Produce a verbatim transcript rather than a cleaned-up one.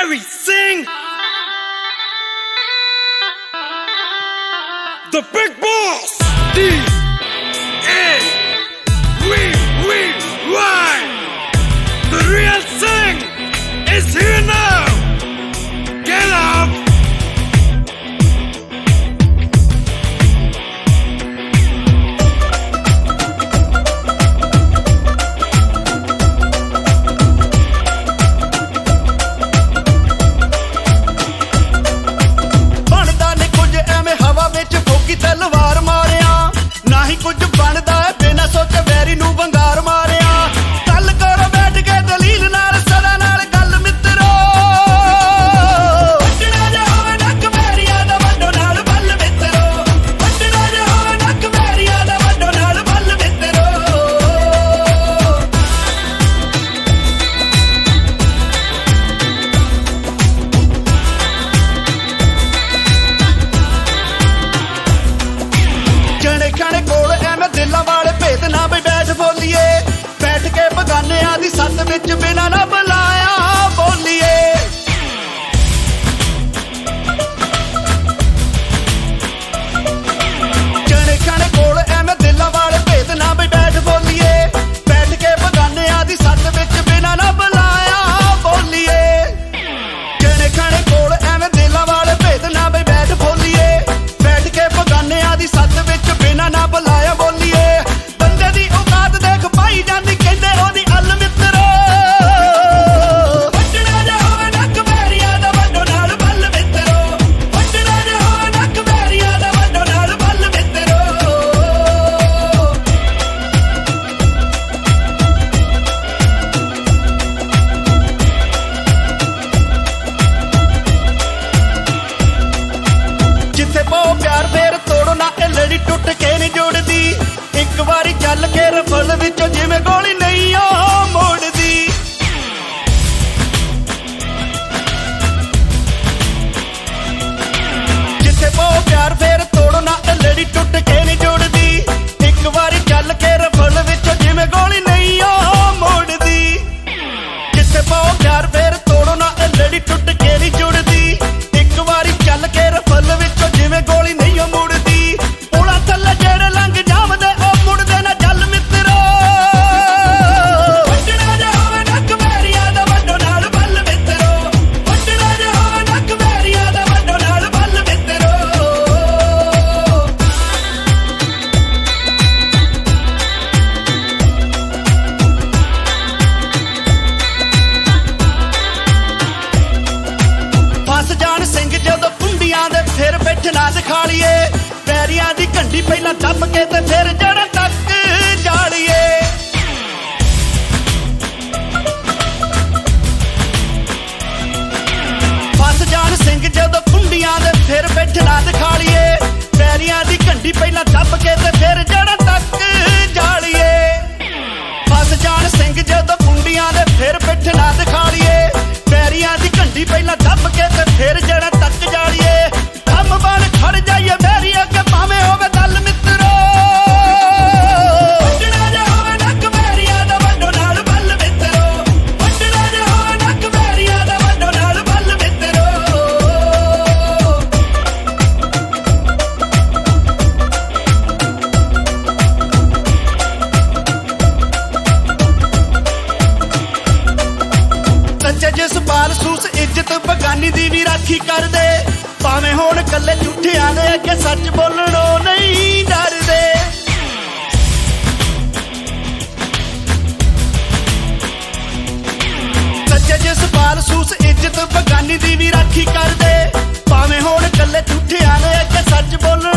Jerry sing. The big boss. D A V V Y. The real thing is here now. Get up. ਤਲਵਾਰ ਮਾਰਿਆ ਨਾ ਹੀ ਕੁਝ ਬਣਦਾ ਬਿਨਾਂ ਸੋਚੇ ਵੈਰੀ ਨੂੰ ਵੰਗਾਰ ਮਾਰਿਆ ਗੱਲ ਕਰੋ ਬੈਠ ਕੇ ਦਲੀਲ ਨਾਲ ਸਦਾ ਨਾਲ ਗੱਲ ਮਿੱਤਰੋ ਵੱਡਣਾ ਜਾ ਹੋਵੇ ਨੱਕ ਵੈਰੀਆਂ ਦਾ ਵੱਡੋ ਨਾਲ ਬੱਲ ਮਿੱਤਰੋ ਵੱਡਣਾ ਜਾ ਹੋਵੇ ਨੱਕ ਵੈਰੀਆਂ ਦਾ ਵੱਡੋ ਨਾਲ ਬੱਲ ਮਿੱਤਰੋ ਖਾਣੇ ਕੋਲ ਐਵੇਂ ਦਿਲਾਂ ਵਾਲੇ ਭੇਦ ਨਾ ਬਈ ਬੈਠ ਬੋਲੀਏ ਬੈਠ ਕੇ ਬਗਾਨਿਆਂ ਦੀ ਸੱਤ ਵਿੱਚ ਬਿਨਾਂ ਨਾ ਬੁਲਾਇਆ ਬੋਲੀਏ ਖਾਣੇ ਖਾਣੇ ਕੋਲ ਐਵੇਂ ਦਿਲਾਂ ਵਾਲੇ ਭੇਦ ਨਾ ਬਈ ਬੈਠ ਬੋਲੀਏ ਬੈਠ ਕੇ ਬਗਾਨਿਆਂ ਦੀ ਸੱਤ ਵਿੱਚ ਬਿਨਾਂ ਨਾ ਬੁਲਾਇਆ ਬੋਲੀਏ ਖਾਣੇ ਖਾਣੇ ਕੋਲ ਐਵੇਂ ਦਿਲਾਂ ਵਾਲੇ ਭੇਦ ਨਾ ਬਈ ਬੈਠ ਬੋਲੀਏ ਬੈਠ ਕੇ ਬਗਾਨਿਆਂ ਦੀ ਸੱਤ ਵਿੱਚ ਬਿਨਾਂ ਨਾ ਬੁਲਾਇਆ ਬੋਲੀਏ ਬੰਦੇ ਦੀ ਔਕਾਤ ਦੇਖ ਪਾਈ ਜਾਂਦੀ ਕਹਿੰਦੇ ਉਹਦੀ ਅੱਲ ਮਿੱਤਰੋ ਵੱਡਣਾ ਜਾ ਹੋਵੇ ਨੱਕ ਵੈਰੀਆਂ ਦਾ ਵੱਡੋ ਨਾਲ ਬੱਲ ਮਿੱਤਰੋ ਵੱਡਣਾ ਜਾ ਹੋਵੇ ਨੱਕ ਵੈਰੀਆਂ ਦਾ ਵੱਡੋ ਨਾਲ ਬੱਲ ਮਿੱਤਰੋ ਜਿੱਥੇ ਪਾਓ ਪਿਆਰ ਫੇਰ ਤੋੜੋ ਨਾ ਇਹ ਲੜੀ ਟੁੱਟ ਕੇ ਨਹੀਂ ਜੁੜਦੀ ਇੱਕ ਵਾਰੀ ਚੱਲ ਕੇ ਰਫਲ ਵਿੱਚੋਂ ਜਿਵੇਂ ਗੋਲੀ ਨਹੀਂ ਉਹ ਮੋੜਦੀ ਜਿੱਥੇ ਪਾਓ ਪਿਆਰ ਫੇਰ ਤੋੜੋ ਨਾ ਇਹ ਲੜੀ ਟੁੱਟ ਕੇ ਨਹੀਂ ਜੁੜਦੀ ਇੱਕ ਵਾਰੀ ਚੱਲ ਕੇ ਰਫਲ ਵਿੱਚੋਂ ਜਿਵੇਂ ਗੋਲੀ ਨਹੀਂ ਉਹ ਮੋੜਦੀ ਜਿੱਥੇ ਪਾਓ ਪਿਆਰ ਫੇਰ ਤੋੜੋ ਨਾ ਇਹ ਲੜੀ ਟੁੱਟ ਕੇ ਨਹੀਂ ਜੁੜਦੀ ਇੱਕ ਵਾਰੀ ਚੱਲ ਕੇ ਰਫਲ ਵਿੱਚੋਂ ਜਿਵੇਂ ਗੋਲੀ ਨਹੀਂ ਉਹ ਮੁੜਦੀ ਪੁਲਾਂ ਥੱਲੇ ਜਿਹੜੇ ਲੰਘ ਜਾਵਦੇ ਉਹ ਮੁੜਦੇ ਨਾ ਜਲ ਮਿੱਤਰੋ ਵੱਡਣਾ ਜਾ ਹੋਵੇ ਨੱਕ ਵੈਰੀਆਂ ਦਾ ਵੱਡੋ ਨਾਲ ਬੱਲ ਮਿੱਤਰੋ ਵੱਡਣਾ ਜਾ ਹੋਵੇ ਨੱਕ ਵੈਰੀਆਂ ਦਾ ਵੱਡੋ ਨਾਲ ਬੱਲ ਮਿੱਤਰੋ ਫਸ ਜਾਣ ਸਿੰਘ ਜਦੋਂ ਕੁੰਡੀਆਂ ਦੇ ਫਿਰ ਬੈਠਣਾ ਦਿਖਾਲੀਏ ਪੈਰੀਆਂ ਦੀ ਘੰਟੀ ਪਹਿਲਾਂ ਦੱਬ ਕੇ ਤੇ ਫਿਰ ਜੜ੍ਹਾਂ ਤੱਕ ਜਾਲੀਏ ਫਸ ਜਾਣ ਸਿੰਘ ਜਦੋਂ ਕੁੰਡੀਆਂ ਦੇ ਫਿਰ ਬੈਠਣਾ ਦਿਖਾਲੀਏ ਪੈਰੀਆਂ ਦੀ ਘੰਟੀ ਪਹਿਲਾਂ ਦੱਬ ਕੇ ਤੇ ਫਿਰ ਜੜ੍ਹਾਂ ਤੱਕ ਜਾਲੀਏ ਫਸ ਜਾਣ ਸਿੰਘ ਜਦੋਂ ਕੁੰਡੀਆਂ ਦੇ ਫਿਰ ਬੈਠਣਾ ਦਿਖਾਲੀਏ ਪੈਰੀਆਂ ਦੀ ਘੰਟੀ ਪਹਿਲਾਂ ਦੱਬ ਕੇ ਤੇ ਫਿਰ ਜੜ੍ਹਾਂ ਤੱਕ ਜਾਲੀਏ ਕੰਮ ਬਣ ਖੜ ਜਾਈਏ ਮੇਰੀ ਅੱਗੇ ਭਾਵੇਂ ਹੋਵੇ ਦਲ ਮਿੱਤਰੋ ਵੱਡਣਾ ਜਾ ਹੋਵੇ ਨੱਕ ਵੈਰੀਆਂ ਦਾ ਵੱਡੋ ਨਾਲ ਬੱਲ ਮਿੱਤਰੋ ਵੱਡਣਾ ਜਾ ਹੋਵੇ ਨੱਕ ਵੈਰੀਆਂ ਦਾ ਵੱਡੋ ਨਾਲ ਬੱਲ ਮਿੱਤਰੋ ਸੱਚੇ ਜਸਪਾਲ ਸੂਸ ਇੱਜ਼ਤ ਬਗਾਨੀ ਦੀ ਵੀ ਰਾਖੀ ਕਰਦੇ ਭਾਵੇਂ ਹੁਣ ਕੱਲੇ ਝੂਠਿਆਂ ਦੇ ਅੱਗੇ ਸੱਚ ਬੋਲਣੋਂ ਨਹੀਂ ਡਰਦੇ ਸੱਚੇ ਜਸਪਾਲ ਸੂਸ ਇੱਜ਼ਤ ਬਗਾਨੀ ਦੀ ਵੀ ਰਾਖੀ ਕਰਦੇ ਭਾਵੇਂ ਹੁਣ ਕੱਲੇ ਝੂਠਿਆਂ ਦੇ ਅੱਗੇ ਸੱਚ ਬੋਲਣੋਂ